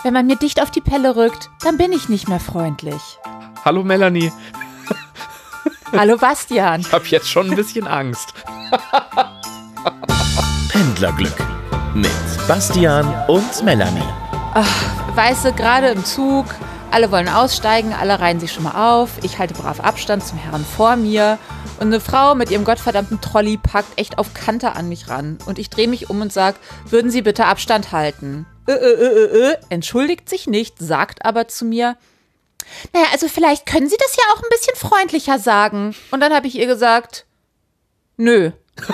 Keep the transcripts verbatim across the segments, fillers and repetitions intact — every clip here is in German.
Wenn man mir dicht auf die Pelle rückt, dann bin ich nicht mehr freundlich. Hallo Melanie. Hallo Bastian. Ich habe jetzt schon ein bisschen Angst. Pendlerglück mit Bastian und Melanie. Ach, weißt du, gerade im Zug, alle wollen aussteigen, alle reihen sich schon mal auf. Ich halte brav Abstand zum Herrn vor mir. Und eine Frau mit ihrem gottverdammten Trolley packt echt auf Kante an mich ran. Und ich drehe mich um und sage, würden Sie bitte Abstand halten? Äh, äh, äh, äh, entschuldigt sich nicht, sagt aber zu mir, naja, also vielleicht können Sie das ja auch ein bisschen freundlicher sagen. Und dann habe ich ihr gesagt, nö.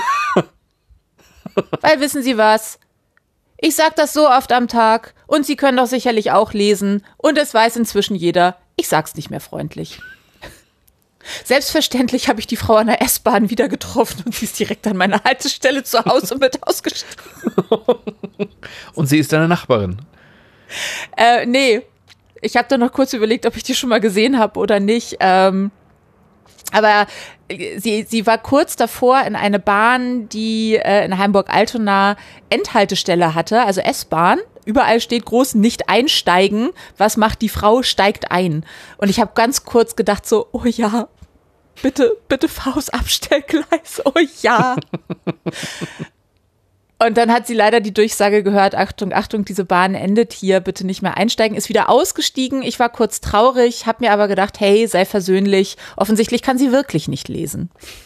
Weil wissen Sie was? Ich sag das so oft am Tag und Sie können doch sicherlich auch lesen. Und es weiß inzwischen jeder, ich sag's nicht mehr freundlich. Selbstverständlich habe ich die Frau an der S-Bahn wieder getroffen und sie ist direkt an meiner Haltestelle zu Hause mit ausgestiegen. Und sie ist deine Nachbarin? Äh, nee. Ich habe da noch kurz überlegt, ob ich die schon mal gesehen habe oder nicht. Ähm, aber sie, sie war kurz davor in eine Bahn, die äh, in Hamburg-Altona Endhaltestelle hatte, also S-Bahn. Überall steht groß, nicht einsteigen. Was macht die Frau? Steigt ein. Und ich habe ganz kurz gedacht so, oh ja, bitte, bitte fahr aufs Abstellgleis, oh ja. Und dann hat sie leider die Durchsage gehört, Achtung, Achtung, diese Bahn endet hier, bitte nicht mehr einsteigen, ist wieder ausgestiegen. Ich war kurz traurig, habe mir aber gedacht, hey, sei versöhnlich. Offensichtlich kann sie wirklich nicht lesen.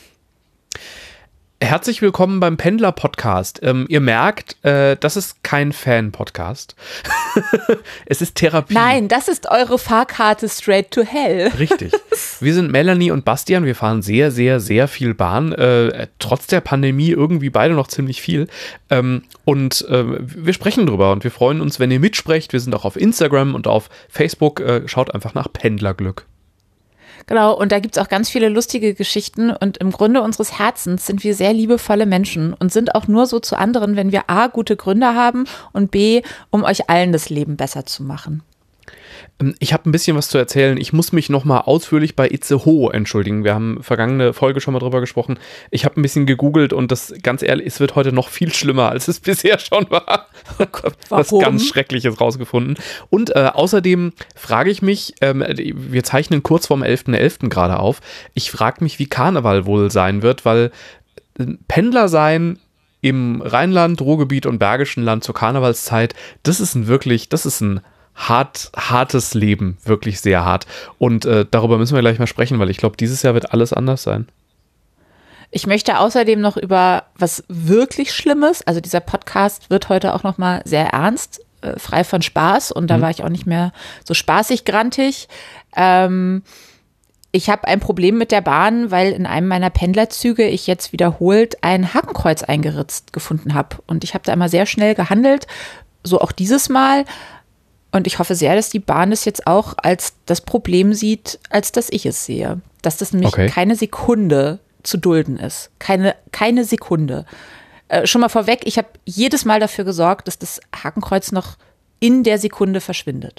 Herzlich willkommen beim Pendler-Podcast. Ähm, ihr merkt, äh, das ist kein Fan-Podcast. Es ist Therapie. Nein, das ist eure Fahrkarte straight to hell. Richtig. Wir sind Melanie und Bastian. Wir fahren sehr, sehr, sehr viel Bahn. Äh, trotz der Pandemie irgendwie beide noch ziemlich viel. Ähm, und äh, wir sprechen drüber und wir freuen uns, wenn ihr mitsprecht. Wir sind auch auf Instagram und auf Facebook. Äh, schaut einfach nach Pendlerglück. Genau, und da gibt's auch ganz viele lustige Geschichten und im Grunde unseres Herzens sind wir sehr liebevolle Menschen und sind auch nur so zu anderen, wenn wir A, gute Gründe haben und B, um euch allen das Leben besser zu machen. Ich habe ein bisschen was zu erzählen. Ich muss mich nochmal ausführlich bei Itzehoe entschuldigen. Wir haben vergangene Folge schon mal drüber gesprochen. Ich habe ein bisschen gegoogelt und das, ganz ehrlich, es wird heute noch viel schlimmer, als es bisher schon war. Oh Gott, was ganz Schreckliches rausgefunden. Und äh, außerdem frage ich mich, ähm, wir zeichnen kurz vorm elften elften gerade auf, ich frage mich, wie Karneval wohl sein wird, weil Pendler sein im Rheinland, Ruhrgebiet und Bergischen Land zur Karnevalszeit, das ist ein wirklich, das ist ein Hart, hartes Leben, wirklich sehr hart. Und äh, darüber müssen wir gleich mal sprechen, weil ich glaube, dieses Jahr wird alles anders sein. Ich möchte außerdem noch über was wirklich Schlimmes, also dieser Podcast wird heute auch noch mal sehr ernst, äh, frei von Spaß und da mhm. war ich auch nicht mehr so spaßig grantig. Ähm, ich habe ein Problem mit der Bahn, weil in einem meiner Pendlerzüge ich jetzt wiederholt ein Hakenkreuz eingeritzt gefunden habe. Und ich habe da immer sehr schnell gehandelt, so auch dieses Mal. Und ich hoffe sehr, dass die Bahn das jetzt auch als das Problem sieht, als dass ich es sehe. Dass das nämlich okay. keine Sekunde zu dulden ist. Keine, keine Sekunde. Äh, schon mal vorweg, ich habe jedes Mal dafür gesorgt, dass das Hakenkreuz noch in der Sekunde verschwindet.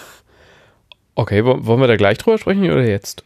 Okay, wollen wir da gleich drüber sprechen oder jetzt?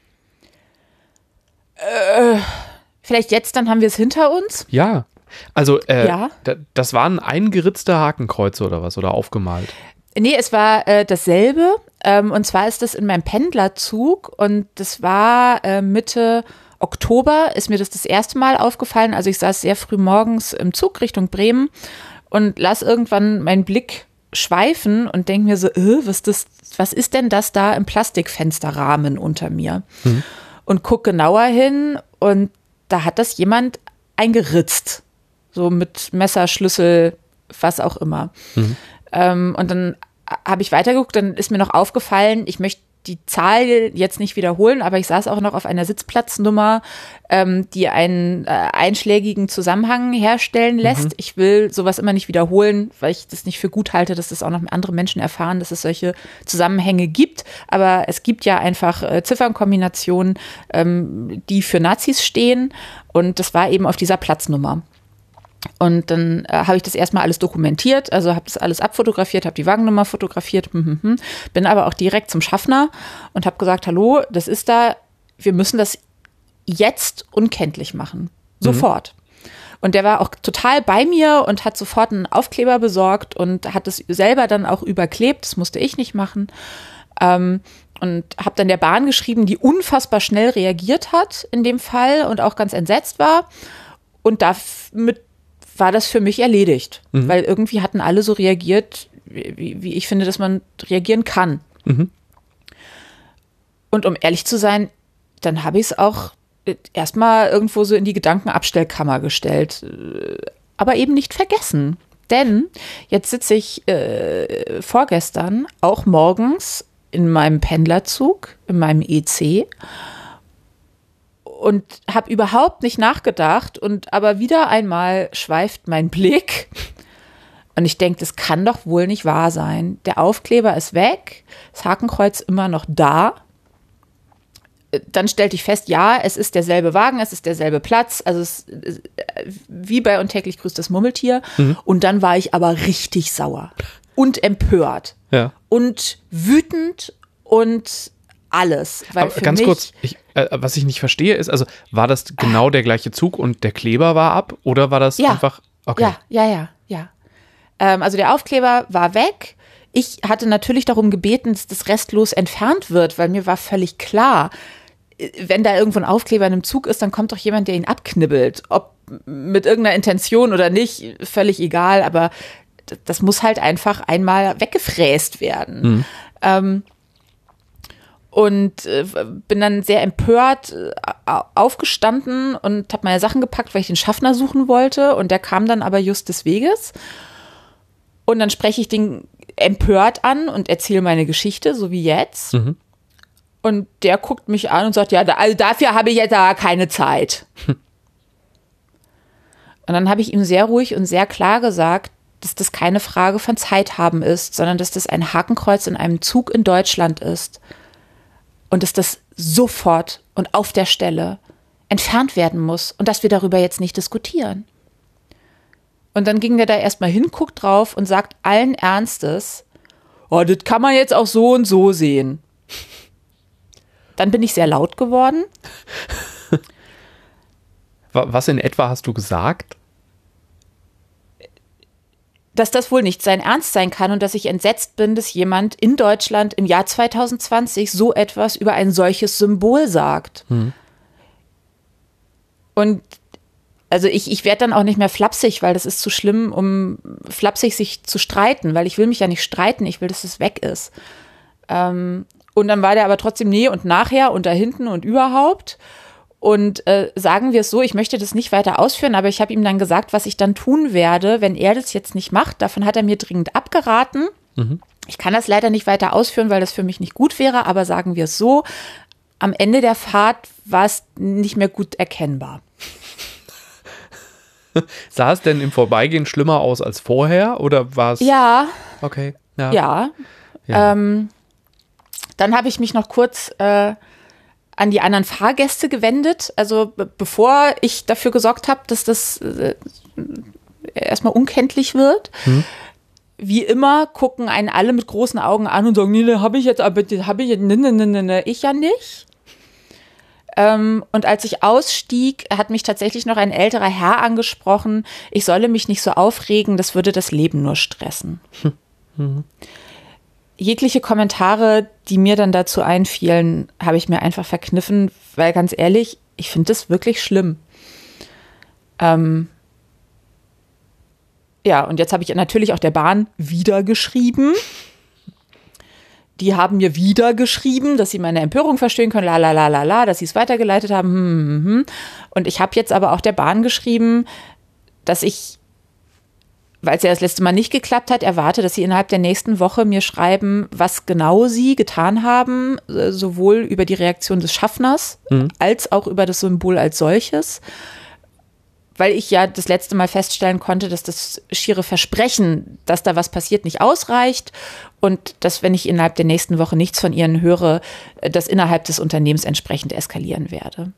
Äh, vielleicht jetzt, dann haben wir es hinter uns? Ja. Also, äh, ja? d- das waren eingeritzte Hakenkreuze oder was? Oder aufgemalt? Nee, es war äh, dasselbe. Ähm, und zwar ist das in meinem Pendlerzug. Und das war äh, Mitte Oktober, ist mir das das erste Mal aufgefallen. Also ich saß sehr früh morgens im Zug Richtung Bremen und las irgendwann meinen Blick schweifen und denke mir so, äh, was, das, was ist denn das da im Plastikfensterrahmen unter mir? Mhm. Und guck genauer hin und da hat das jemand eingeritzt. So mit Messer, Schlüssel, was auch immer. Mhm. Ähm, und dann habe ich weitergeguckt, dann ist mir noch aufgefallen, ich möchte die Zahl jetzt nicht wiederholen, aber ich saß auch noch auf einer Sitzplatznummer, ähm, die einen äh, einschlägigen Zusammenhang herstellen lässt. Mhm. Ich will sowas immer nicht wiederholen, weil ich das nicht für gut halte, dass das auch noch andere Menschen erfahren, dass es solche Zusammenhänge gibt. Aber es gibt ja einfach äh, Ziffernkombinationen, ähm, die für Nazis stehen. Und das war eben auf dieser Platznummer. Und dann äh, habe ich das erstmal alles dokumentiert, also habe das alles abfotografiert, habe die Wagennummer fotografiert, hm, hm, hm. Bin aber auch direkt zum Schaffner und habe gesagt, hallo, das ist da, wir müssen das jetzt unkenntlich machen, sofort. Mhm. Und der war auch total bei mir und hat sofort einen Aufkleber besorgt und hat es selber dann auch überklebt. Das musste ich nicht machen. Ähm, und habe dann der Bahn geschrieben, die unfassbar schnell reagiert hat in dem Fall und auch ganz entsetzt war. Und damit war das für mich erledigt. Mhm. Weil irgendwie hatten alle so reagiert, wie, wie ich finde, dass man reagieren kann. Mhm. Und um ehrlich zu sein, dann habe ich es auch erstmal irgendwo so in die Gedankenabstellkammer gestellt. Aber eben nicht vergessen. Denn jetzt sitze ich äh, vorgestern auch morgens in meinem Pendlerzug, in meinem E C und habe überhaupt nicht nachgedacht und aber wieder einmal schweift mein Blick und ich denke, das kann doch wohl nicht wahr sein. Der Aufkleber ist weg, das Hakenkreuz immer noch da. Dann stellte ich fest, ja, es ist derselbe Wagen, es ist derselbe Platz, also es ist wie bei Und täglich grüßt das Murmeltier. Mhm. Und dann war ich aber richtig sauer und empört ja. und wütend und alles. Weil aber für ganz mich, kurz, ich, äh, was ich nicht verstehe ist, also war das genau der gleiche Zug und der Kleber war ab oder war das ja, einfach, okay. Ja, ja, ja, ja. Ähm, also der Aufkleber war weg. Ich hatte natürlich darum gebeten, dass das restlos entfernt wird, weil mir war völlig klar, wenn da irgendwo ein Aufkleber in einem Zug ist, dann kommt doch jemand, der ihn abknibbelt. Ob mit irgendeiner Intention oder nicht, völlig egal, aber das muss halt einfach einmal weggefräst werden. Mhm. Ähm, und äh, bin dann sehr empört äh, aufgestanden und habe meine Sachen gepackt, weil ich den Schaffner suchen wollte. Und der kam dann aber just des Weges. Und dann spreche ich den empört an und erzähle meine Geschichte, so wie jetzt. Mhm. Und der guckt mich an und sagt, ja, da, also dafür habe ich jetzt aber keine Zeit. Hm. Und dann habe ich ihm sehr ruhig und sehr klar gesagt, dass das keine Frage von Zeit haben ist, sondern dass das ein Hakenkreuz in einem Zug in Deutschland ist. Und dass das sofort und auf der Stelle entfernt werden muss und dass wir darüber jetzt nicht diskutieren. Und dann ging der da erstmal hin, guckt drauf und sagt allen Ernstes, oh, das kann man jetzt auch so und so sehen. Dann bin ich sehr laut geworden. Was in etwa hast du gesagt? Dass das wohl nicht sein Ernst sein kann und dass ich entsetzt bin, dass jemand in Deutschland im Jahr zwanzig zwanzig so etwas über ein solches Symbol sagt. Hm. Und also ich, ich werde dann auch nicht mehr flapsig, weil das ist zu schlimm, um flapsig sich zu streiten, weil ich will mich ja nicht streiten, ich will, dass es weg ist. Ähm, und dann war der aber trotzdem nee und nachher und da hinten und überhaupt. Und äh, sagen wir es so, ich möchte das nicht weiter ausführen, aber ich habe ihm dann gesagt, was ich dann tun werde, wenn er das jetzt nicht macht. Davon hat er mir dringend abgeraten. Mhm. Ich kann das leider nicht weiter ausführen, weil das für mich nicht gut wäre, aber sagen wir es so, am Ende der Fahrt war es nicht mehr gut erkennbar. Sah es denn im Vorbeigehen schlimmer aus als vorher oder war es? Ja. Okay. Ja. Ja. ja. Ähm, dann habe ich mich noch kurz äh, an die anderen Fahrgäste gewendet, also b- bevor ich dafür gesorgt habe, dass das äh, erstmal unkenntlich wird. Hm. Wie immer gucken einen alle mit großen Augen an und sagen, nee, ne, habe ich jetzt, aber habe ich jetzt, ne, ne, ne, ne, ich ja nicht. Ähm, und als ich ausstieg, hat mich tatsächlich noch ein älterer Herr angesprochen, ich solle mich nicht so aufregen, das würde das Leben nur stressen. Hm. Mhm. Jegliche Kommentare, die mir dann dazu einfielen, habe ich mir einfach verkniffen, weil ganz ehrlich, ich finde das wirklich schlimm. Ähm ja, und jetzt habe ich natürlich auch der Bahn wieder geschrieben. Die haben mir wieder geschrieben, dass sie meine Empörung verstehen können, la la la la la, dass sie es weitergeleitet haben. Hm, hm, hm. Und ich habe jetzt aber auch der Bahn geschrieben, dass ich, weil es ja das letzte Mal nicht geklappt hat, erwarte, dass sie innerhalb der nächsten Woche mir schreiben, was genau sie getan haben, sowohl über die Reaktion des Schaffners mhm. als auch über das Symbol als solches. Weil ich ja das letzte Mal feststellen konnte, dass das schiere Versprechen, dass da was passiert, nicht ausreicht und dass, wenn ich innerhalb der nächsten Woche nichts von ihnen höre, das innerhalb des Unternehmens entsprechend eskalieren werde.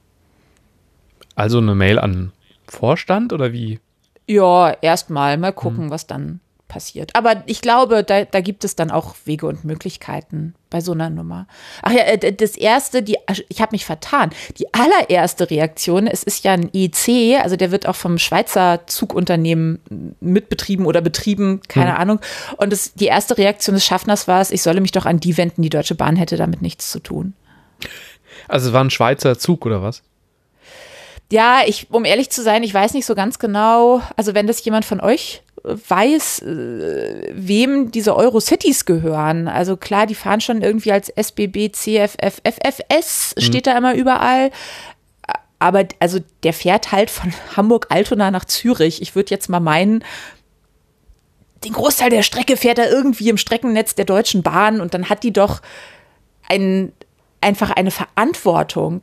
Also eine Mail an Vorstand oder wie? Ja, erstmal mal gucken, hm. was dann passiert. Aber ich glaube, da, da gibt es dann auch Wege und Möglichkeiten bei so einer Nummer. Ach ja, das erste, die, ich habe mich vertan. Die allererste Reaktion, es ist ja ein E C, also der wird auch vom Schweizer Zugunternehmen mitbetrieben oder betrieben, keine mhm. Ahnung. Und das, die erste Reaktion des Schaffners war es, ich solle mich doch an die wenden, die Deutsche Bahn hätte damit nichts zu tun. Also es war ein Schweizer Zug oder was? Ja, ich, um ehrlich zu sein, ich weiß nicht so ganz genau, also wenn das jemand von euch weiß, wem diese Eurocities gehören. Also klar, die fahren schon irgendwie als S B B, C F F, F F S, steht mhm. da immer überall. Aber also der fährt halt von Hamburg-Altona nach Zürich. Ich würde jetzt mal meinen, den Großteil der Strecke fährt er irgendwie im Streckennetz der Deutschen Bahn und dann hat die doch ein, einfach eine Verantwortung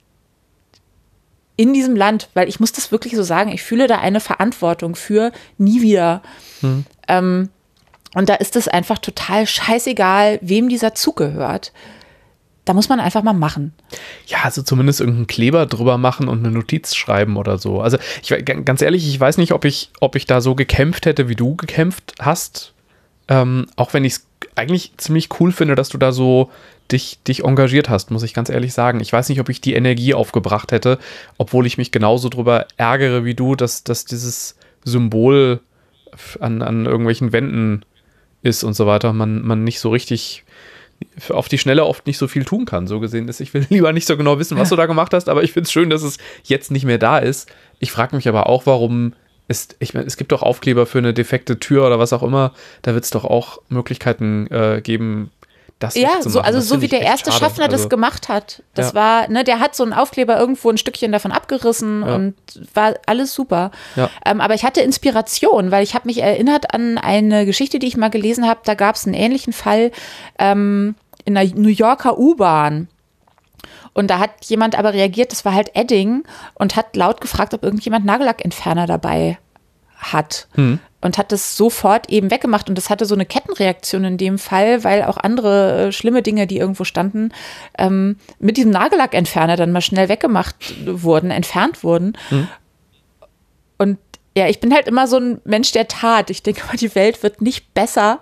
in diesem Land, weil ich muss das wirklich so sagen, ich fühle da eine Verantwortung für nie wieder. Hm. Ähm, und da ist es einfach total scheißegal, wem dieser Zug gehört. Da muss man einfach mal machen. Ja, also zumindest irgendeinen Kleber drüber machen und eine Notiz schreiben oder so. Also ich ganz ehrlich, ich weiß nicht, ob ich, ob ich da so gekämpft hätte, wie du gekämpft hast. Ähm, auch wenn ich es eigentlich ziemlich cool finde, dass du da so dich, dich engagiert hast, muss ich ganz ehrlich sagen. Ich weiß nicht, ob ich die Energie aufgebracht hätte, obwohl ich mich genauso drüber ärgere wie du, dass, dass dieses Symbol an, an irgendwelchen Wänden ist und so weiter, man, man nicht so richtig auf die Schnelle oft nicht so viel tun kann, so gesehen ist. Ich will lieber nicht so genau wissen, was du da gemacht hast, aber ich finde es schön, dass es jetzt nicht mehr da ist. Ich frage mich aber auch, warum es, ich meine, es gibt doch Aufkleber für eine defekte Tür oder was auch immer, da wird es doch auch Möglichkeiten äh, geben, das ja, so, also das so wie der erste schade. Schaffner also, das gemacht hat. Das ja. war, ne, der hat so einen Aufkleber irgendwo ein Stückchen davon abgerissen ja. und war alles super. Ja. Ähm, aber ich hatte Inspiration, weil ich habe mich erinnert an eine Geschichte, die ich mal gelesen habe. Da gab es einen ähnlichen Fall ähm, in der New Yorker U-Bahn. Und da hat jemand aber reagiert, das war halt Edding, und hat laut gefragt, ob irgendjemand Nagellackentferner dabei hat. Hm. Und hat das sofort eben weggemacht. Und das hatte so eine Kettenreaktion in dem Fall, weil auch andere äh, schlimme Dinge, die irgendwo standen, ähm, mit diesem Nagellackentferner dann mal schnell weggemacht wurden, entfernt wurden. Hm. Und ja, ich bin halt immer so ein Mensch der Tat. Ich denke mal, die Welt wird nicht besser,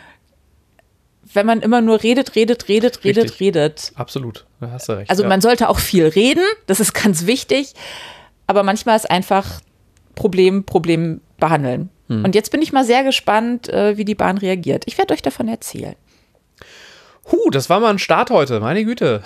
wenn man immer nur redet, redet, redet, redet, Richtig. redet. Absolut, da hast du recht. Also ja. man sollte auch viel reden, das ist ganz wichtig. Aber manchmal ist einfach Problem, Problem behandeln. Hm. Und jetzt bin ich mal sehr gespannt, wie die Bahn reagiert. Ich werde euch davon erzählen. Huh, das war mal ein Start heute, meine Güte.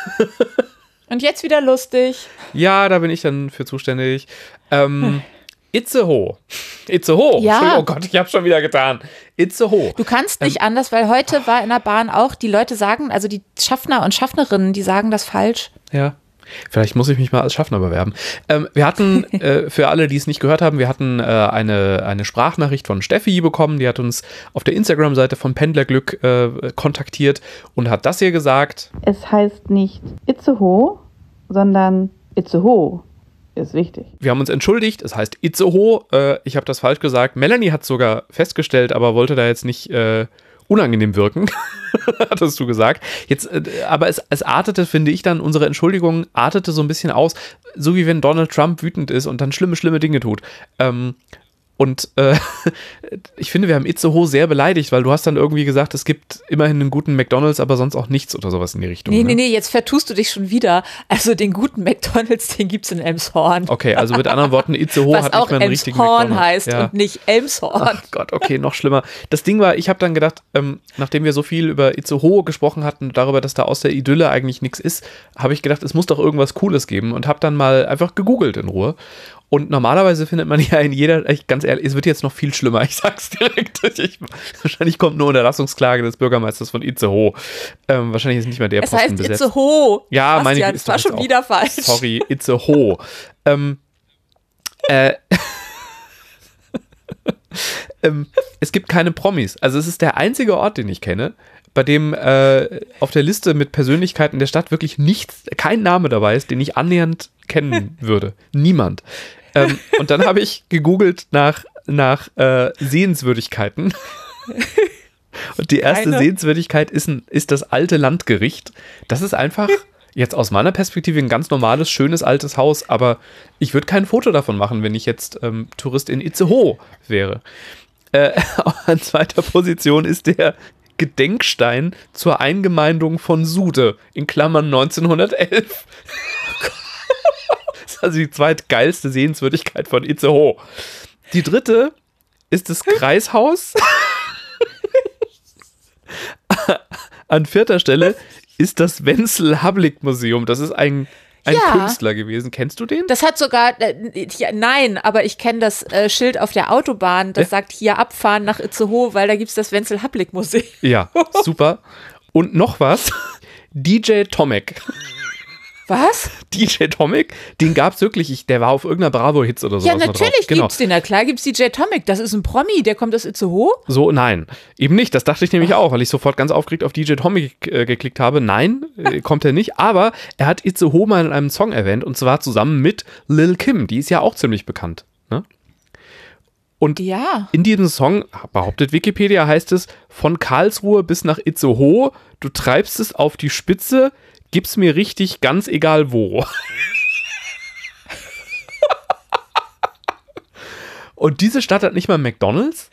Und jetzt wieder lustig. Ja, da bin ich dann für zuständig. Ähm, Itzehoe. Itzehoe. Ja. Oh Gott, ich hab's schon wieder getan. Itzehoe. Du kannst nicht ähm, anders, weil heute war in der Bahn auch, die Leute sagen, also die Schaffner und Schaffnerinnen, die sagen das falsch. Ja. Vielleicht muss ich mich mal als Schaffner bewerben. Ähm, wir hatten, äh, für alle, die es nicht gehört haben, wir hatten äh, eine, eine Sprachnachricht von Steffi bekommen, die hat uns auf der Instagram-Seite von Pendlerglück äh, kontaktiert und hat das hier gesagt. Es heißt nicht Itzehoe, sondern Itzehoe. Ist wichtig. Wir haben uns entschuldigt, es heißt Itzehoe, äh, ich habe das falsch gesagt. Melanie hat es sogar festgestellt, aber wollte da jetzt nicht äh, unangenehm wirken, hattest du gesagt. Jetzt, äh, aber es, es artete, finde ich dann, unsere Entschuldigung artete so ein bisschen aus, so wie wenn Donald Trump wütend ist und dann schlimme, schlimme Dinge tut. Ähm, Und äh, ich finde, wir haben Itzehoe sehr beleidigt, weil du hast dann irgendwie gesagt, es gibt immerhin einen guten McDonald's, aber sonst auch nichts oder sowas in die Richtung. Nee, ne? nee, nee, jetzt vertust du dich schon wieder. Also den guten McDonald's, den gibt's in Elmshorn. Okay, also mit anderen Worten, Itzehoe hat nicht mehr einen richtigen McDonald's. Was auch Elmshorn heißt ja. und nicht Elmshorn. Ach Gott, okay, noch schlimmer. Das Ding war, ich habe dann gedacht, ähm, nachdem wir so viel über Itzehoe gesprochen hatten, darüber, dass da aus der Idylle eigentlich nichts ist, habe ich gedacht, es muss doch irgendwas Cooles geben und habe dann mal einfach gegoogelt in Ruhe. Und normalerweise findet man ja in jeder, ich, ganz ehrlich, es wird jetzt noch viel schlimmer, ich sag's direkt. Ich, wahrscheinlich kommt eine Unterlassungsklage des Bürgermeisters von Itzehoe. Ähm, wahrscheinlich ist nicht mehr der es Posten heißt besetzt. Itzehoe. Ja, meine Bastian, das war schon wieder falsch. Sorry, Itzehoe. ähm, äh, ähm, es gibt keine Promis. Also es ist der einzige Ort, den ich kenne, bei dem äh, auf der Liste mit Persönlichkeiten der Stadt wirklich nichts, kein Name dabei ist, den ich annähernd kennen würde. Niemand. Ähm, und dann habe ich gegoogelt nach, nach äh, Sehenswürdigkeiten. Und die erste Keine. Sehenswürdigkeit ist, ein, ist das alte Landgericht. Das ist einfach jetzt aus meiner Perspektive ein ganz normales, schönes, altes Haus, aber ich würde kein Foto davon machen, wenn ich jetzt ähm, Tourist in Itzehoe wäre. Äh, an zweiter Position ist der Gedenkstein zur Eingemeindung von Sude, in Klammern neunzehnhundertelf. Das ist also die zweitgeilste Sehenswürdigkeit von Itzehoe. Die dritte ist das Kreishaus. An vierter Stelle ist das Wenzel-Hablik-Museum. Das ist ein, ein Ja. Künstler gewesen. Kennst du den? Das hat sogar, äh, ja, nein, aber ich kenne das äh, Schild auf der Autobahn, das Äh? sagt hier abfahren nach Itzehoe, weil da gibt es das Wenzel-Hablik-Museum. Ja, super. Und noch was. D J Tomek. Was? D J Tomek, den gab es wirklich, ich, der war auf irgendeiner Bravo-Hits oder so. Ja, natürlich genau. gibt's den, na klar gibt's D J Tomek, das ist ein Promi, der kommt aus Itzehoe. So, nein, eben nicht. Das dachte ich nämlich auch, weil ich sofort ganz aufgeregt auf D J Tomek äh, geklickt habe. Nein, äh, kommt er nicht. Aber er hat Itzehoe mal in einem Song erwähnt und zwar zusammen mit Lil Kim. Die ist ja auch ziemlich bekannt. Ne? Und Ja. in diesem Song, behauptet Wikipedia, heißt es, von Karlsruhe bis nach Itzehoe, du treibst es auf die Spitze, gib's mir richtig, ganz egal wo. Und diese Stadt hat nicht mal McDonald's?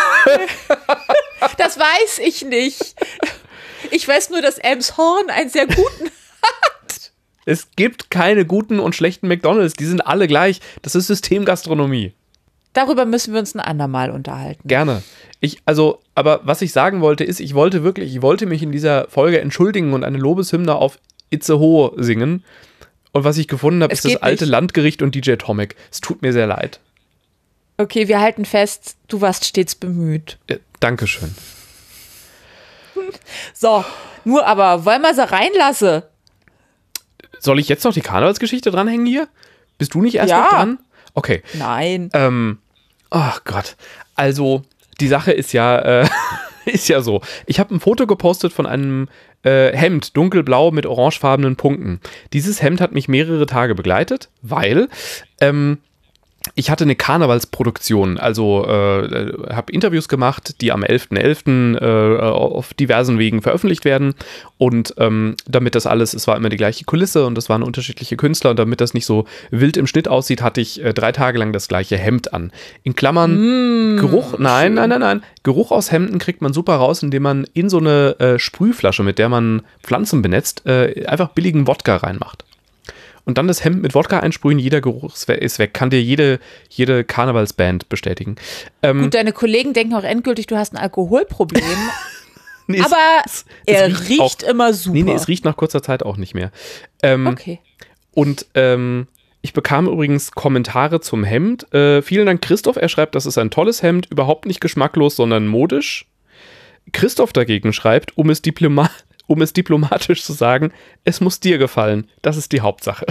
Das weiß ich nicht. Ich weiß nur, dass Elmshorn einen sehr guten hat. Es gibt keine guten und schlechten McDonald's, die sind alle gleich. Das ist Systemgastronomie. Darüber müssen wir uns ein andermal unterhalten. Gerne. Ich, also, aber was ich sagen wollte, ist, ich wollte wirklich, ich wollte mich in dieser Folge entschuldigen und eine Lobeshymne auf Itzehoe singen. Und was ich gefunden habe, Es ist das geht alte nicht. Landgericht und D J Tomek. Es tut mir sehr leid. Okay, wir halten fest, du warst stets bemüht. Äh, Dankeschön. So, nur aber, wollen wir sie reinlassen? Soll ich jetzt noch die Karnevalsgeschichte dranhängen hier? Bist du nicht erst Ja. noch dran? Okay. Nein. Ähm, ach Gott. Also, die Sache ist ja, äh, ist ja so. Ich habe ein Foto gepostet von einem äh, Hemd, dunkelblau mit orangefarbenen Punkten. Dieses Hemd hat mich mehrere Tage begleitet, weil ähm, ich hatte eine Karnevalsproduktion, also äh, habe Interviews gemacht, die am elften elften Äh, auf diversen Wegen veröffentlicht werden und ähm, damit das alles, es war immer die gleiche Kulisse und es waren unterschiedliche Künstler und damit das nicht so wild im Schnitt aussieht, hatte ich äh, drei Tage lang das gleiche Hemd an. In Klammern Geruch, nein, nein, nein, nein, Geruch aus Hemden kriegt man super raus, indem man in so eine äh, Sprühflasche, mit der man Pflanzen benetzt, äh, einfach billigen Wodka reinmacht. Und dann das Hemd mit Wodka einsprühen, jeder Geruch ist weg. Kann dir jede, jede Karnevalsband bestätigen. Ähm, Gut, deine Kollegen denken auch endgültig, du hast ein Alkoholproblem. nee, es- aber es, er es riecht, auch, immer super. Nee, nee, es riecht nach kurzer Zeit auch nicht mehr. Ähm, Okay. Und ähm, ich bekam übrigens Kommentare zum Hemd. Äh, vielen Dank, Christoph. Er schreibt, das ist ein tolles Hemd, überhaupt nicht geschmacklos, sondern modisch. Christoph dagegen schreibt, um es diploma- um es diplomatisch zu sagen, es muss dir gefallen. Das ist die Hauptsache.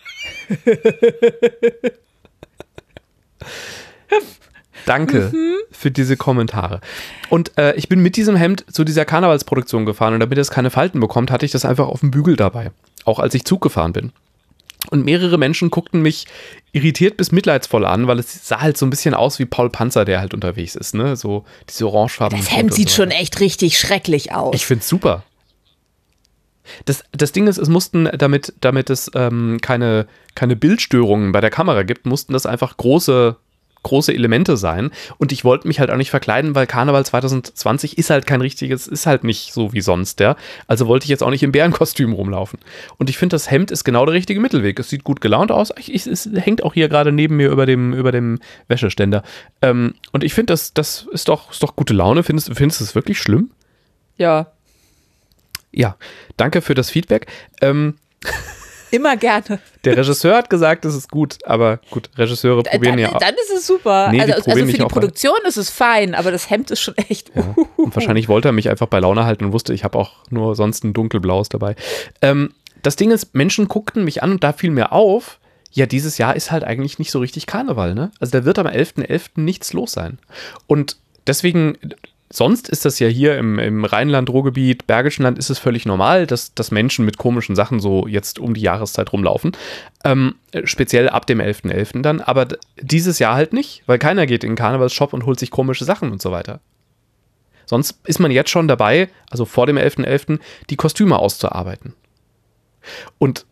Danke für diese Kommentare. Und äh, ich bin mit diesem Hemd zu dieser Karnevalsproduktion gefahren und damit es keine Falten bekommt, hatte ich das einfach auf dem Bügel dabei. Auch als ich Zug gefahren bin. Und mehrere Menschen guckten mich irritiert bis mitleidsvoll an, weil es sah halt so ein bisschen aus wie Paul Panzer, der halt unterwegs ist, ne? So diese orangefarbenen Das Hemd Punkte und sieht so schon weiter. echt richtig schrecklich aus. Ich find's super. Das, das Ding ist, es mussten, damit, damit es ähm, keine, keine Bildstörungen bei der Kamera gibt, mussten das einfach große, große Elemente sein. Und ich wollte mich halt auch nicht verkleiden, weil Karneval zwanzig zwanzig ist halt kein richtiges, ist halt nicht so wie sonst, ja. Also wollte ich jetzt auch nicht im Bärenkostüm rumlaufen. Und ich finde, das Hemd ist genau der richtige Mittelweg. Es sieht gut gelaunt aus. Ich, ich, es hängt auch hier gerade neben mir über dem, über dem Wäscheständer. Ähm, und ich finde, das, das ist doch, ist doch gute Laune. Findest, findest du es wirklich schlimm? Ja, Ja, danke für das Feedback. Ähm, immer gerne. der Regisseur hat gesagt, es ist gut, aber gut, Regisseure probieren Dann, ja auch. dann ist es super. Nee, die also also probieren für mich die auch Produktion ist es fein, aber das Hemd ist schon echt. Ja. Und wahrscheinlich wollte er mich einfach bei Laune halten und wusste, ich habe auch nur sonst ein dunkelblaues dabei. Ähm, das Ding ist, Menschen guckten mich an und da fiel mir auf, ja, dieses Jahr ist halt eigentlich nicht so richtig Karneval, ne? Also da wird am elften elften nichts los sein. Und deswegen, sonst ist das ja hier im, im Rheinland-Ruhrgebiet, Bergischen Land ist es völlig normal, dass, dass Menschen mit komischen Sachen so jetzt um die Jahreszeit rumlaufen. Ähm, speziell ab dem elften elften dann, aber d- dieses Jahr halt nicht, weil keiner geht in den Karnevalsshop und holt sich komische Sachen und so weiter. Sonst ist man jetzt schon dabei, also vor dem elften elften die Kostüme auszuarbeiten. Und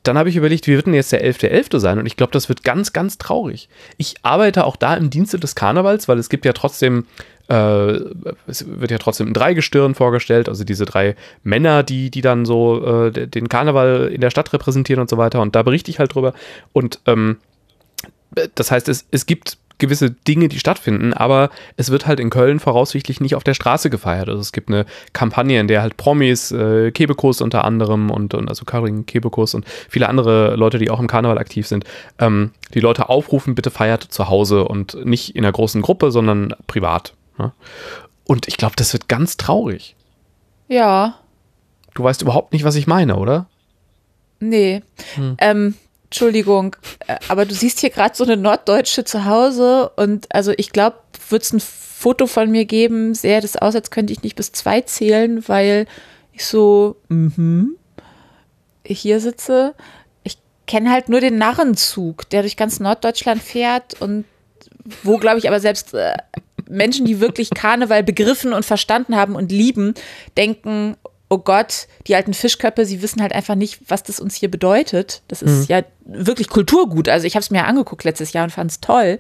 dann habe ich überlegt, wie wird denn jetzt der elfte elfte sein? Und ich glaube, das wird ganz, ganz traurig. Ich arbeite auch da im Dienste des Karnevals, weil es gibt ja trotzdem, äh, es wird ja trotzdem ein Dreigestirn vorgestellt, also diese drei Männer, die, die dann so äh, den Karneval in der Stadt repräsentieren und so weiter. Und da berichte ich halt drüber. Und ähm, das heißt, es, es gibt gewisse Dinge, die stattfinden, aber es wird halt in Köln voraussichtlich nicht auf der Straße gefeiert. Also es gibt eine Kampagne, in der halt Promis, äh, Kebekus unter anderem und, und also Karin Kebekus und viele andere Leute, die auch im Karneval aktiv sind, ähm, die Leute aufrufen, bitte feiert zu Hause und nicht in einer großen Gruppe, sondern privat. Ne? Und ich glaube, das wird ganz traurig. Ja. Du weißt überhaupt nicht, was ich meine, oder? Nee. Hm. Ähm, Entschuldigung, aber du siehst hier gerade so eine Norddeutsche zu Hause und also ich glaube, wird es ein Foto von mir geben, sähe das aus, als könnte ich nicht bis zwei zählen, weil ich so mhm, hier sitze. Ich kenne halt nur den Narrenzug, der durch ganz Norddeutschland fährt und wo, glaube ich, aber selbst äh, Menschen, die wirklich Karneval begriffen und verstanden haben und lieben, denken, oh Gott, die alten Fischköpfe, sie wissen halt einfach nicht, was das uns hier bedeutet. Das ist mhm. ja wirklich Kulturgut. Also ich habe es mir ja angeguckt letztes Jahr und fand es toll.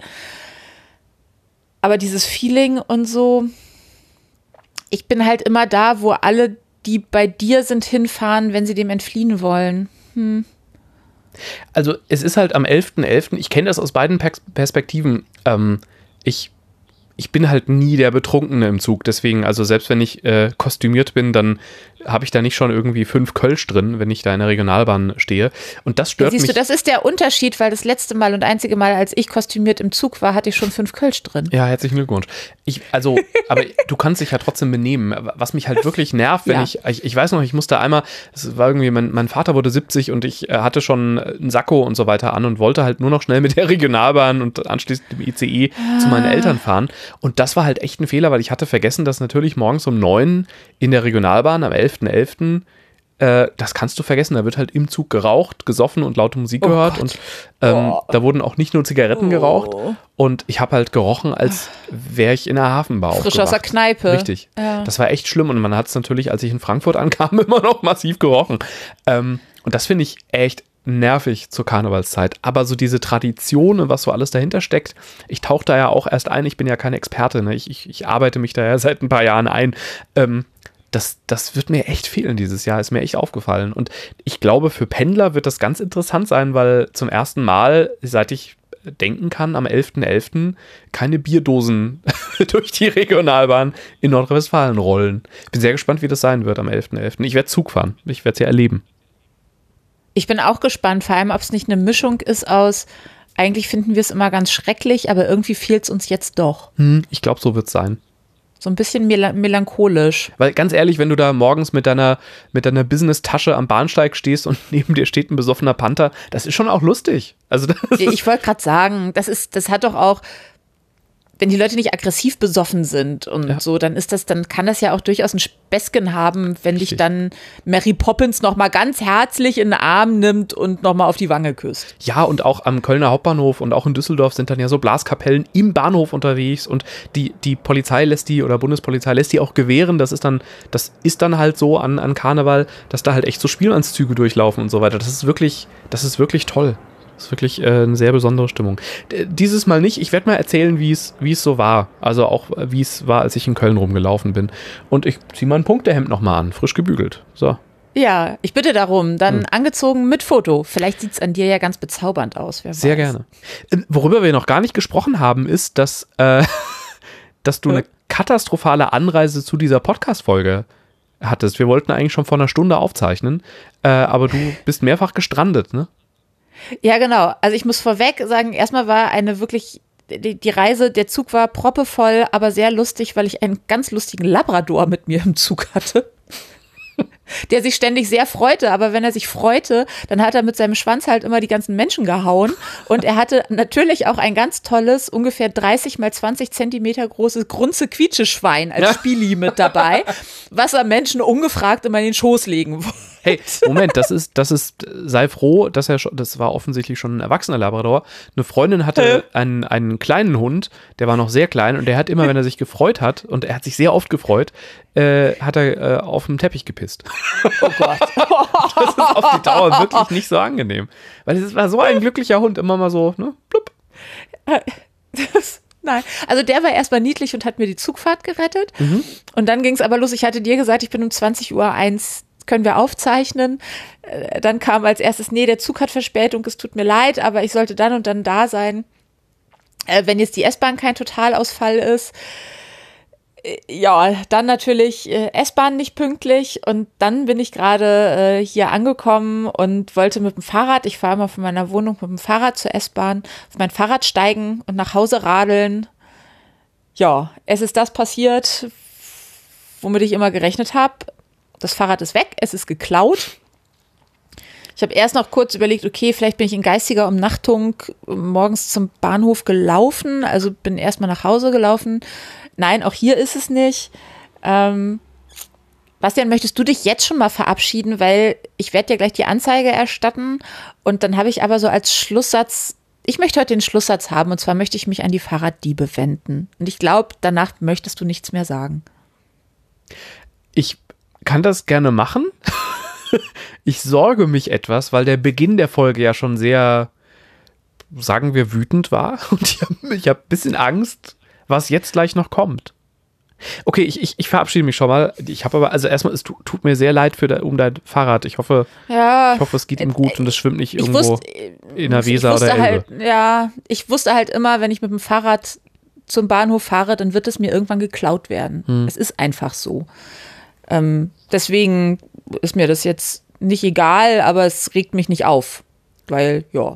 Aber dieses Feeling und so, ich bin halt immer da, wo alle, die bei dir sind, hinfahren, wenn sie dem entfliehen wollen. Hm. Also es ist halt am elften elften, ich kenne das aus beiden Perspektiven, ähm, ich Ich bin halt nie der Betrunkene im Zug, deswegen, also selbst wenn ich äh, kostümiert bin, dann habe ich da nicht schon irgendwie fünf Kölsch drin, wenn ich da in der Regionalbahn stehe. Und das stört ja, siehst mich. Siehst du, das ist der Unterschied, weil das letzte Mal und einzige Mal, als ich kostümiert im Zug war, hatte ich schon fünf Kölsch drin. Ja, herzlichen Glückwunsch. Ich, also, aber du kannst dich ja trotzdem benehmen. Was mich halt wirklich nervt, wenn ja. ich, ich, ich weiß noch, ich musste einmal, es war irgendwie, mein, mein Vater wurde siebzig und ich äh, hatte schon einen Sakko und so weiter an und wollte halt nur noch schnell mit der Regionalbahn und anschließend dem I C E ah. zu meinen Eltern fahren. Und das war halt echt ein Fehler, weil ich hatte vergessen, dass natürlich morgens um neun in der Regionalbahn am elften elften äh, das kannst du vergessen, da wird halt im Zug geraucht, gesoffen und laute Musik oh gehört Gott. und ähm, oh. da wurden auch nicht nur Zigaretten oh. geraucht und ich habe halt gerochen, als wäre ich in einer Hafenbar frisch aufgewacht. aus der Kneipe. Richtig. Ja. Das war echt schlimm und man hat es natürlich, als ich in Frankfurt ankam, immer noch massiv gerochen. Ähm, und das finde ich echt nervig zur Karnevalszeit. Aber so diese Tradition und was so alles dahinter steckt, ich tauche da ja auch erst ein, ich bin ja kein Experte, ne? ich, ich, ich arbeite mich da ja seit ein paar Jahren ein. Ähm, das, das wird mir echt fehlen dieses Jahr, ist mir echt aufgefallen. Und ich glaube, für Pendler wird das ganz interessant sein, weil zum ersten Mal, seit ich denken kann, am elften elften keine Bierdosen durch die Regionalbahn in Nordrhein-Westfalen rollen. Ich bin sehr gespannt, wie das sein wird am elften elften Ich werde Zug fahren, ich werde es ja erleben. Ich bin auch gespannt, vor allem, ob es nicht eine Mischung ist aus, eigentlich finden wir es immer ganz schrecklich, aber irgendwie fehlt es uns jetzt doch. Hm, ich glaube, so wird es sein. So ein bisschen mel- melancholisch. Weil ganz ehrlich, wenn du da morgens mit deiner, mit deiner Business-Tasche am Bahnsteig stehst und neben dir steht ein besoffener Panther, das ist schon auch lustig. Also das ich wollte gerade sagen, das ist, das hat doch auch, wenn die Leute nicht aggressiv besoffen sind und ja. so, dann ist das, dann kann das ja auch durchaus ein Späßchen haben, wenn Richtig. dich dann Mary Poppins nochmal ganz herzlich in den Arm nimmt und nochmal auf die Wange küsst. Ja, und auch am Kölner Hauptbahnhof und auch in Düsseldorf sind dann ja so Blaskapellen im Bahnhof unterwegs und die, die Polizei lässt die oder Bundespolizei lässt die auch gewähren. Das ist dann, das ist dann halt so an, an Karneval, dass da halt echt so Spielmannszüge durchlaufen und so weiter. Das ist wirklich, das ist wirklich toll. Das ist wirklich äh, eine sehr besondere Stimmung. D- dieses Mal nicht. Ich werde mal erzählen, wie es wie es so war. Also auch, wie es war, als ich in Köln rumgelaufen bin. Und ich ziehe mein Punktehemd nochmal an. Frisch gebügelt. So. Ja, ich bitte darum. Dann hm. angezogen mit Foto. Vielleicht sieht es an dir ja ganz bezaubernd aus. Wer sehr weiß. gerne. Ähm, worüber wir noch gar nicht gesprochen haben, ist, dass, äh, dass du eine katastrophale Anreise zu dieser Podcast-Folge hattest. Wir wollten eigentlich schon vor einer Stunde aufzeichnen. Äh, aber du bist mehrfach gestrandet, ne? Ja, genau. Also ich muss vorweg sagen, erstmal war eine wirklich, die, die Reise, der Zug war proppevoll, aber sehr lustig, weil ich einen ganz lustigen Labrador mit mir im Zug hatte, der sich ständig sehr freute, aber wenn er sich freute, dann hat er mit seinem Schwanz halt immer die ganzen Menschen gehauen und er hatte natürlich auch ein ganz tolles, ungefähr dreißig mal zwanzig Zentimeter großes Grunze-Quietsche-Schwein als ja. Spieli mit dabei, was er Menschen ungefragt immer in den Schoß legen wollte. Hey, Moment, das ist, das ist, sei froh, dass er schon, das war offensichtlich schon ein erwachsener Labrador. Eine Freundin hatte einen, einen kleinen Hund, der war noch sehr klein und der hat immer, wenn er sich gefreut hat, und er hat sich sehr oft gefreut, äh, hat er äh, auf dem Teppich gepisst. Oh Gott. Das ist auf die Dauer wirklich nicht so angenehm. Weil es war so ein glücklicher Hund, immer mal so, ne, blub. Das, nein, also der war erstmal niedlich und hat mir die Zugfahrt gerettet. Mhm. Und dann ging es aber los, ich hatte dir gesagt, ich bin um zwanzig Uhr eins, können wir aufzeichnen. Dann kam als erstes, nee, der Zug hat Verspätung, es tut mir leid, aber ich sollte dann und dann da sein. Wenn jetzt die S-Bahn kein Totalausfall ist, ja, dann natürlich äh, S-Bahn nicht pünktlich und dann bin ich gerade äh, hier angekommen und wollte mit dem Fahrrad, ich fahre mal von meiner Wohnung mit dem Fahrrad zur S-Bahn, auf mein Fahrrad steigen und nach Hause radeln. Ja, es ist das passiert, womit ich immer gerechnet habe. Das Fahrrad ist weg, es ist geklaut. Ich habe erst noch kurz überlegt, okay, vielleicht bin ich in geistiger Umnachtung morgens zum Bahnhof gelaufen, also bin erstmal nach Hause gelaufen. Nein, auch hier ist es nicht. Ähm, Bastian, möchtest du dich jetzt schon mal verabschieden, weil ich werde dir gleich die Anzeige erstatten und dann habe ich aber so als Schlusssatz, ich möchte heute den Schlusssatz haben und zwar möchte ich mich an die Fahrraddiebe wenden und ich glaube, danach möchtest du nichts mehr sagen. Ich kann das gerne machen. Ich sorge mich etwas, weil der Beginn der Folge ja schon sehr, sagen wir, wütend war und ich habe ich hab ein bisschen Angst, was jetzt gleich noch kommt. Okay, ich, ich, ich verabschiede mich schon mal. Ich habe aber, also erstmal, es tut, tut mir sehr leid für de, um dein Fahrrad. Ich hoffe, ja, ich hoffe, es geht ihm gut und es schwimmt nicht irgendwo wusste, in der Weser oder Elbe. Halt, ja, ich wusste halt immer, wenn ich mit dem Fahrrad zum Bahnhof fahre, dann wird es mir irgendwann geklaut werden. Hm. Es ist einfach so. Ähm, deswegen ist mir das jetzt nicht egal, aber es regt mich nicht auf. Weil, ja.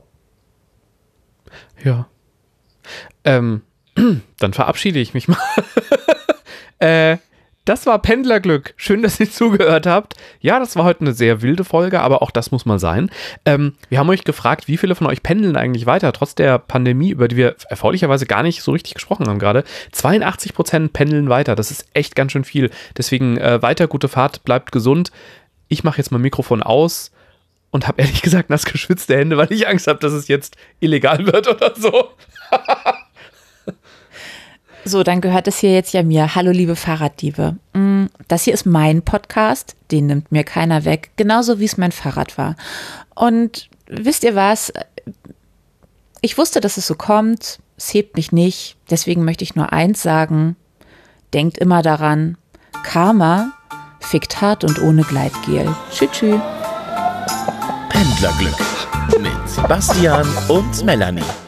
Ja. Ähm, dann verabschiede ich mich mal. äh, das war Pendlerglück. Schön, dass ihr zugehört habt. Ja, das war heute eine sehr wilde Folge, aber auch das muss mal sein. Ähm, wir haben euch gefragt, wie viele von euch pendeln eigentlich weiter, trotz der Pandemie, über die wir erfreulicherweise gar nicht so richtig gesprochen haben gerade. zweiundachtzig Prozent pendeln weiter. Das ist echt ganz schön viel. Deswegen äh, weiter gute Fahrt, bleibt gesund. Ich mache jetzt mein Mikrofon aus und habe ehrlich gesagt nass geschwitzte Hände, weil ich Angst habe, dass es jetzt illegal wird oder so. So, dann gehört es hier jetzt ja mir. Hallo, liebe Fahrraddiebe. Das hier ist mein Podcast, den nimmt mir keiner weg, genauso wie es mein Fahrrad war. Und wisst ihr was? Ich wusste, dass es so kommt. Es hebt mich nicht. Deswegen möchte ich nur eins sagen. Denkt immer daran, Karma fickt hart und ohne Gleitgel. Tschüss, tschüss. Pendlerglück mit Bastian und Melanie.